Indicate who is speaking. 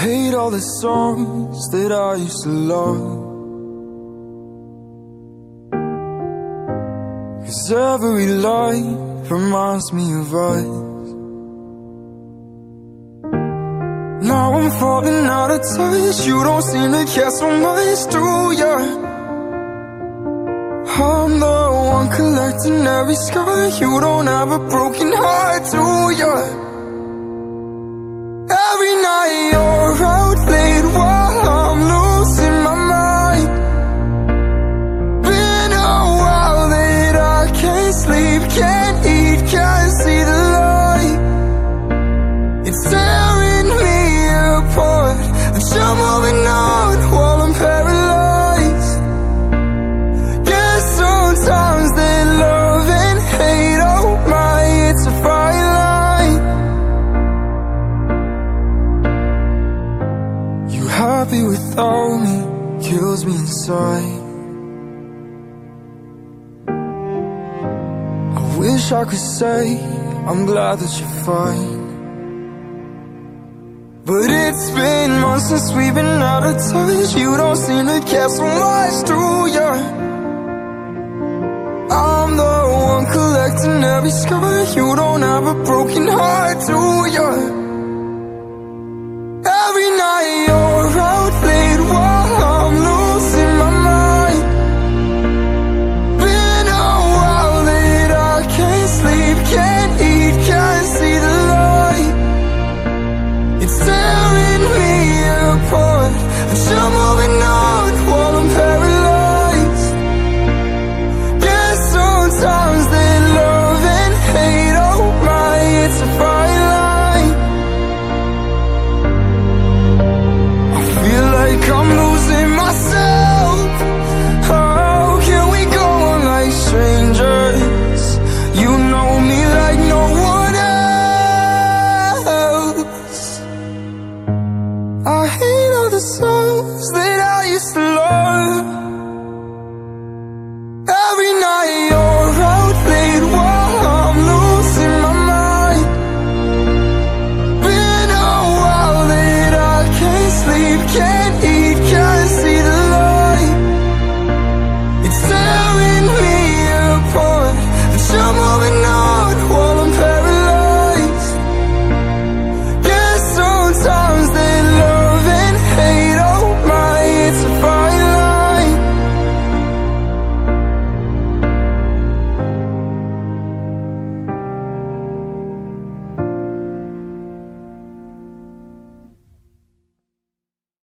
Speaker 1: hate all the songs that I used to love, 'cause every light reminds me of us. Now I'm falling out of touch. You don't seem to care so much, do ya? I'm the one collecting every scar. You don't have a broken heart, do ya? Every night you're out late while I'm losing my mind. Been a while that I can't sleep, can't eat, can't see the light. It's tearing me apart, but you're moving on while I'm paralyzed. Guess sometimes they love and hate, oh my, it's a fine line. You happy without me, kills me inside. I wish I could say I'm glad that you're fine, but it's been months since we've been out of touch. You don't seem to care so much, do ya? I'm the one collecting every scar. You don't have a broken heart, do ya?